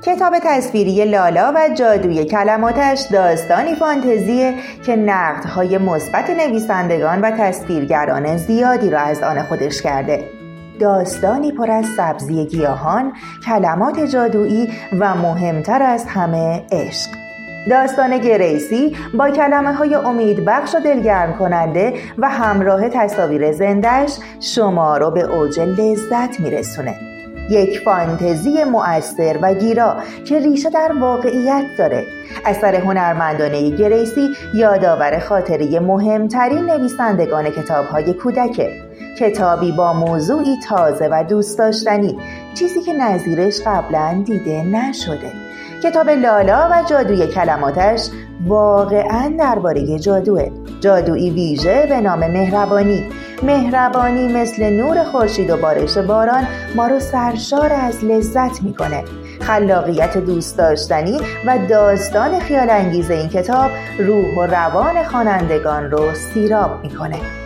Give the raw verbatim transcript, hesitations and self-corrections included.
کتاب تصویری لالا و جادوی کلماتش داستانی فانتزیه که نقدهای مثبت نویسندگان و تصویرگران زیادی را از آن خودش کرده. داستانی پر از سبزی گیاهان، کلمات جادویی و مهمتر از همه عشق. داستان گریسی با کلمه های امیدبخش و دلگرم کننده و همراه تصاویر زنده‌اش شما رو به اوج لذت میرسونه. یک فانتزی مؤثر و گیرا که ریشه در واقعیت داره. اثر هنرمندانه گریسی یادآور خاطره مهمترین نویسندگان کتاب‌های کودکه. کتابی با موضوعی تازه و دوست داشتنی، چیزی که نظیرش قبلا دیده نشده. کتاب لالا و جادوی کلماتش واقعاً درباره جادوه. جادویی ویژه به نام مهربانی. مهربانی مثل نور خورشید و بارش باران ما رو سرشار از لذت میکنه. خلاقیت دوست داشتنی و داستان خیال انگیز این کتاب روح و روان خوانندگان رو سیراب میکنه.